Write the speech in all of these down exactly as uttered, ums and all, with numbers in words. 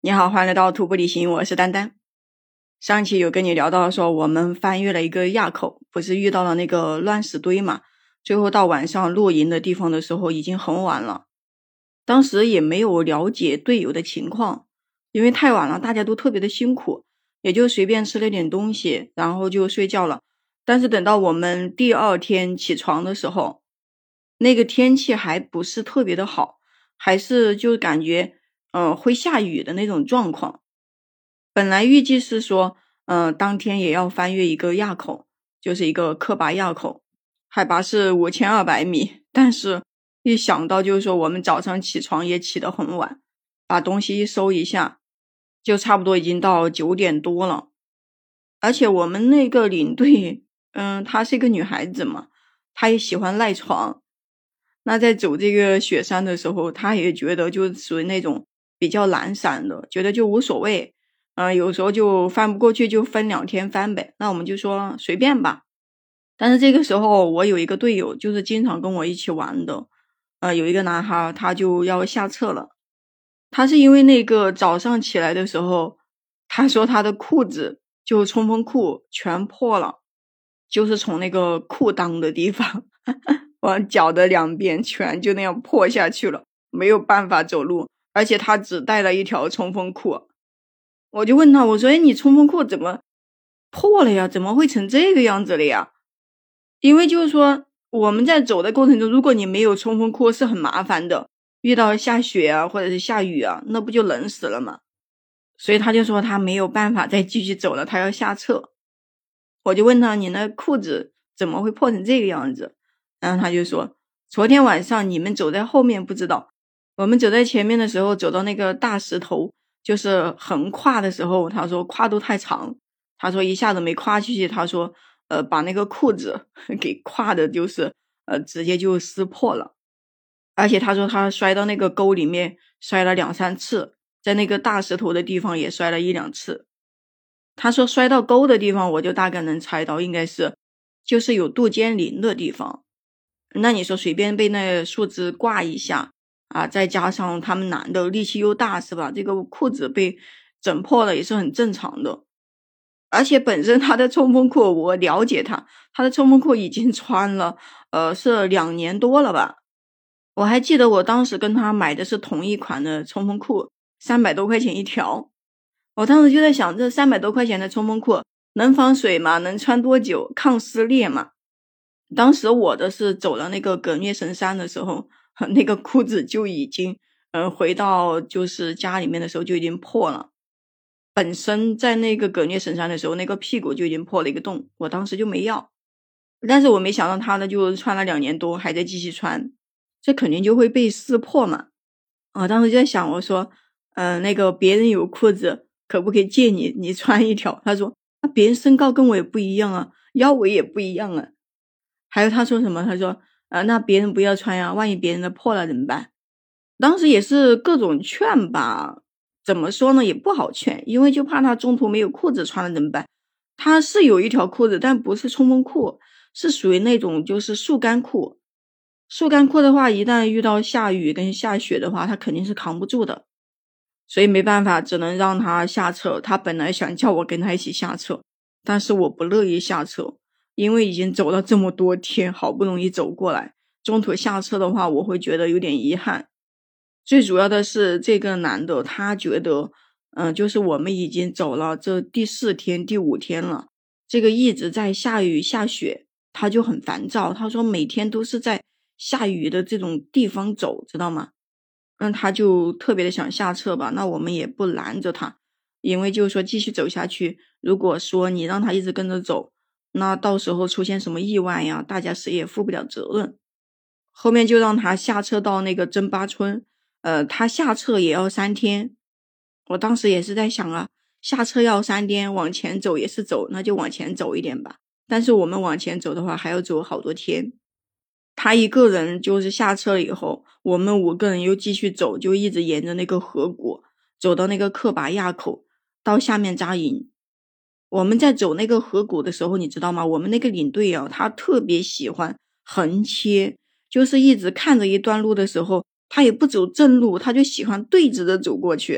你好，欢迎来到徒步旅行，我是丹丹。上期有跟你聊到说我们翻越了一个垭口，不是遇到了那个乱石堆嘛，最后到晚上露营的地方的时候已经很晚了。当时也没有了解队友的情况，因为太晚了，大家都特别的辛苦，也就随便吃了点东西，然后就睡觉了。但是等到我们第二天起床的时候，那个天气还不是特别的好，还是就感觉呃会下雨的那种状况。本来预计是说呃当天也要翻越一个垭口，就是一个刻拔垭口，海拔是五千二百米，但是一想到就是说我们早上起床也起得很晚，把东西一收一下，就差不多已经到九点多了。而且我们那个领队嗯，她是一个女孩子嘛，她也喜欢赖床。那在走这个雪山的时候，她也觉得就属于那种比较懒散的，觉得就无所谓。呃，有时候就翻不过去就分两天翻呗，那我们就说随便吧。但是这个时候我有一个队友，就是经常跟我一起玩的，呃，有一个男孩他就要下撤了。他是因为那个早上起来的时候，他说他的裤子就冲锋裤全破了，就是从那个裤裆的地方往脚的两边全就那样破下去了，没有办法走路，而且他只带了一条冲锋裤。我就问他，我说诶，你冲锋裤怎么破了呀？怎么会成这个样子了呀？因为就是说我们在走的过程中，如果你没有冲锋裤是很麻烦的，遇到下雪啊或者是下雨啊，那不就冷死了吗？所以他就说他没有办法再继续走了，他要下撤。我就问他，你那裤子怎么会破成这个样子？然后他就说，昨天晚上你们走在后面不知道，我们走在前面的时候，走到那个大石头就是横跨的时候，他说跨度太长，他说一下子没跨进去，他说呃把那个裤子给跨的就是呃直接就撕破了。而且他说他摔到那个沟里面摔了两三次，在那个大石头的地方也摔了一两次。他说摔到沟的地方我就大概能猜到应该是就是有杜鹃林的地方。那你说随便被那树枝挂一下啊，再加上他们男的力气又大是吧，这个裤子被整破了也是很正常的。而且本身他的冲锋裤我了解他，他的冲锋裤已经穿了呃是两年多了吧。我还记得我当时跟他买的是同一款的冲锋裤，三百多块钱一条。我当时就在想，这三百多块钱的冲锋裤能防水吗？能穿多久？抗撕裂吗？当时我的是走了那个葛聂神山的时候，那个裤子就已经嗯、呃，回到就是家里面的时候就已经破了。本身在那个葛聂神山的时候，那个屁股就已经破了一个洞，我当时就没要。但是我没想到他呢就穿了两年多还在继续穿，这肯定就会被撕破嘛。我当时就在想，我说嗯、呃，那个别人有裤子可不可以借你你穿一条？他说那别人身高跟我也不一样啊，腰围也不一样啊。还有他说什么，他说呃，那别人不要穿呀，万一别人的破了怎么办？当时也是各种劝吧，怎么说呢，也不好劝，因为就怕他中途没有裤子穿了怎么办？他是有一条裤子，但不是冲锋裤，是属于那种就是速干裤。速干裤的话，一旦遇到下雨跟下雪的话，他肯定是扛不住的。所以没办法，只能让他下撤。他本来想叫我跟他一起下撤，但是我不乐意下撤，因为已经走了这么多天，好不容易走过来，中途下撤的话，我会觉得有点遗憾。最主要的是这个男的，他觉得嗯、呃，就是我们已经走了这第四天第五天了，这个一直在下雨下雪，他就很烦躁。他说每天都是在下雨的这种地方走，知道吗？嗯，他就特别的想下撤吧，那我们也不拦着他，因为就是说继续走下去，如果说你让他一直跟着走，那到时候出现什么意外呀，大家谁也负不了责任。后面就让他下撤到那个真巴村，呃，他下撤也要三天。我当时也是在想啊，下撤要三天，往前走也是走，那就往前走一点吧。但是我们往前走的话，还要走好多天。他一个人就是下撤了以后，我们五个人又继续走，就一直沿着那个河谷走到那个刻拔垭口，到下面扎营。我们在走那个河谷的时候，你知道吗？我们那个领队啊，他特别喜欢横切，就是一直看着一段路的时候，他也不走正路，他就喜欢对着的走过去，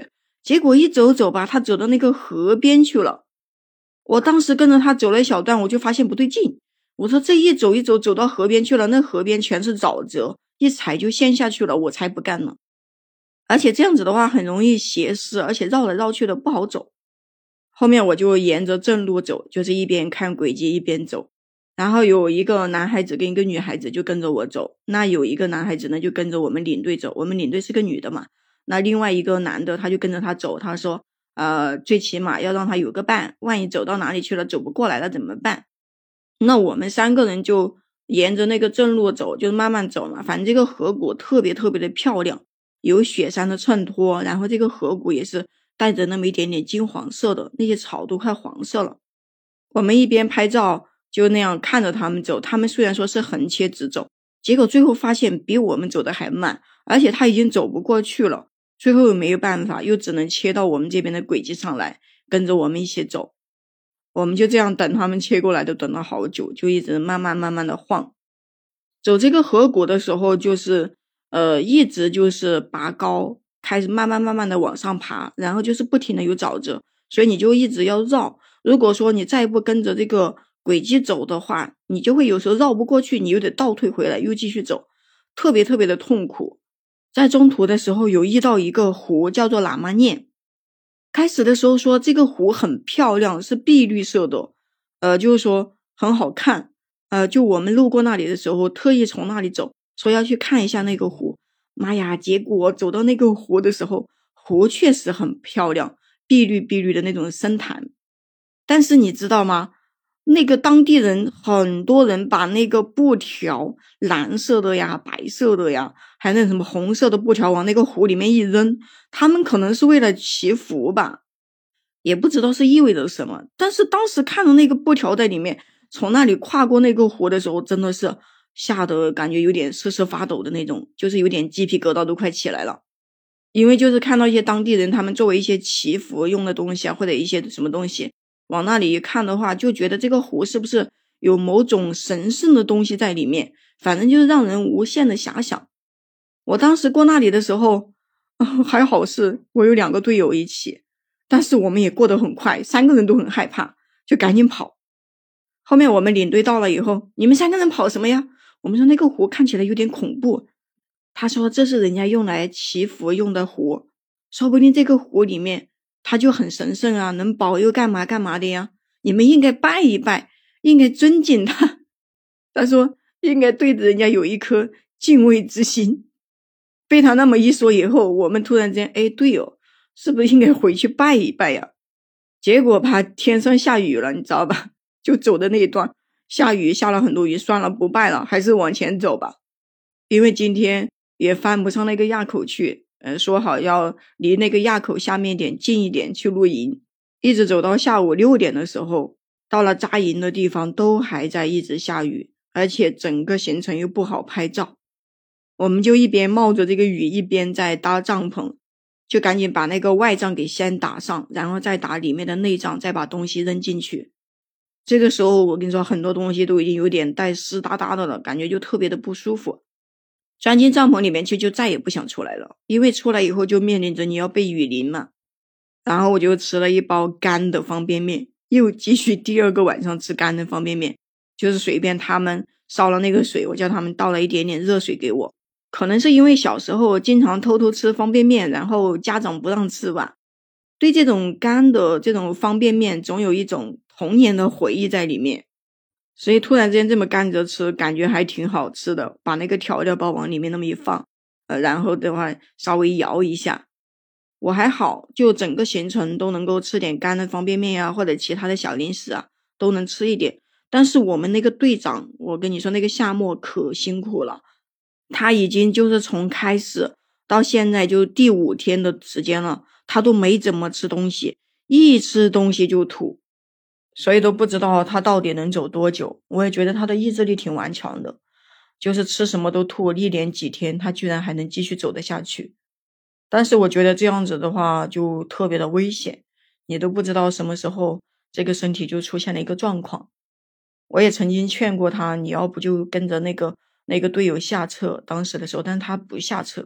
结果一走走吧，他走到那个河边去了。我当时跟着他走了一小段，我就发现不对劲，我说这一走一走走到河边去了，那河边全是沼泽，一踩就陷下去了，我才不干呢。而且这样子的话很容易斜视，而且绕来绕去的不好走。后面我就沿着正路走，就是一边看轨迹一边走。然后有一个男孩子跟一个女孩子就跟着我走，那有一个男孩子呢就跟着我们领队走，我们领队是个女的嘛，那另外一个男的他就跟着他走，他说呃，最起码要让他有个伴，万一走到哪里去了走不过来了怎么办。那我们三个人就沿着那个正路走，就慢慢走嘛，反正这个河谷特别特别的漂亮，有雪山的衬托，然后这个河谷也是带着那么一点点金黄色的，那些草都快黄色了。我们一边拍照就那样看着他们走，他们虽然说是横切直走，结果最后发现比我们走的还慢，而且他已经走不过去了，最后又没有办法，又只能切到我们这边的轨迹上来，跟着我们一起走。我们就这样等他们切过来的，等了好久，就一直慢慢慢慢的晃。走这个河谷的时候，就是呃，一直就是拔高，开始慢慢慢慢的往上爬，然后就是不停的有沼泽，所以你就一直要绕。如果说你再不跟着这个轨迹走的话，你就会有时候绕不过去，你又得倒退回来又继续走，特别特别的痛苦。在中途的时候有遇到一个湖叫做喇嘛念，开始的时候说这个湖很漂亮，是碧绿色的，呃，就是说很好看，呃，就我们路过那里的时候特意从那里走，说要去看一下那个湖。妈呀，结果走到那个湖的时候，湖确实很漂亮，碧绿碧绿的那种深潭。但是你知道吗？那个当地人很多人把那个布条，蓝色的呀白色的呀还有那什么红色的布条往那个湖里面一扔，他们可能是为了祈福吧，也不知道是意味着什么。但是当时看到那个布条在里面，从那里跨过那个湖的时候，真的是吓得感觉有点瑟瑟发抖的那种，就是有点鸡皮疙瘩都快起来了。因为就是看到一些当地人他们作为一些祈福用的东西啊，或者一些什么东西往那里一看的话，就觉得这个湖是不是有某种神圣的东西在里面，反正就是让人无限的遐想。我当时过那里的时候、呃、还好是我有两个队友一起，但是我们也过得很快，三个人都很害怕，就赶紧跑。后面我们领队到了以后，你们三个人跑什么呀？我们说那个湖看起来有点恐怖，他说这是人家用来祈福用的湖，说不定这个湖里面它就很神圣啊，能保佑干嘛干嘛的呀，你们应该拜一拜，应该尊敬他。他说应该对着人家有一颗敬畏之心。被他那么一说以后，我们突然间哎，对哦，是不是应该回去拜一拜呀？结果吧，天上下雨了，你知道吧，就走的那一段下雨，下了很多雨，算了不拜了，还是往前走吧。因为今天也翻不上那个垭口去，呃，说好要离那个垭口下面点近一点去露营，一直走到下午六点的时候，到了扎营的地方都还在一直下雨，而且整个行程又不好拍照。我们就一边冒着这个雨一边在搭帐篷，就赶紧把那个外帐给先打上，然后再打里面的内帐，再把东西扔进去。这个时候我跟你说很多东西都已经有点带湿哒哒的了，感觉就特别的不舒服。钻进帐篷里面去就再也不想出来了，因为出来以后就面临着你要被雨淋嘛。然后我就吃了一包干的方便面，又继续第二个晚上吃干的方便面，就是随便他们烧了那个水，我叫他们倒了一点点热水给我。可能是因为小时候经常偷偷吃方便面，然后家长不让吃吧，对这种干的这种方便面总有一种童年的回忆在里面，所以突然之间这么干着吃，感觉还挺好吃的。把那个调料包往里面那么一放，呃，然后的话稍微摇一下，我还好，就整个行程都能够吃点干的方便面啊，或者其他的小零食啊，都能吃一点。但是我们那个队长，我跟你说那个夏末可辛苦了，他已经就是从开始到现在就第五天的时间了，他都没怎么吃东西，一吃东西就吐，所以都不知道他到底能走多久。我也觉得他的意志力挺顽强的，就是吃什么都吐，一连几天他居然还能继续走得下去。但是我觉得这样子的话就特别的危险，你都不知道什么时候这个身体就出现了一个状况。我也曾经劝过他，你要不就跟着那个那个队友下撤，当时的时候，但是他不下撤。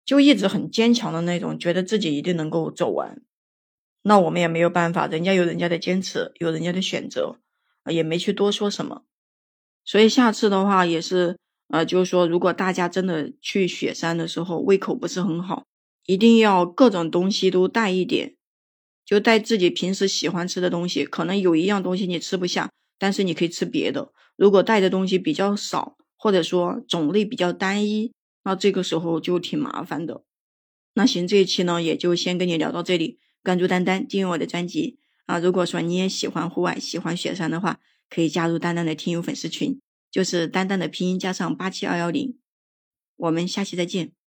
就一直很坚强的那种，觉得自己一定能够走完。那我们也没有办法，人家有人家的坚持，有人家的选择，也没去多说什么。所以下次的话也是呃，就是说如果大家真的去雪山的时候胃口不是很好，一定要各种东西都带一点，就带自己平时喜欢吃的东西，可能有一样东西你吃不下，但是你可以吃别的。如果带的东西比较少，或者说种类比较单一，那这个时候就挺麻烦的。那行，这一期呢也就先跟你聊到这里，关注丹丹，订阅我的专辑啊。如果说你也喜欢户外，喜欢雪山的话，可以加入丹丹的听友粉丝群，就是丹丹的拼音加上八七二一零。我们下期再见。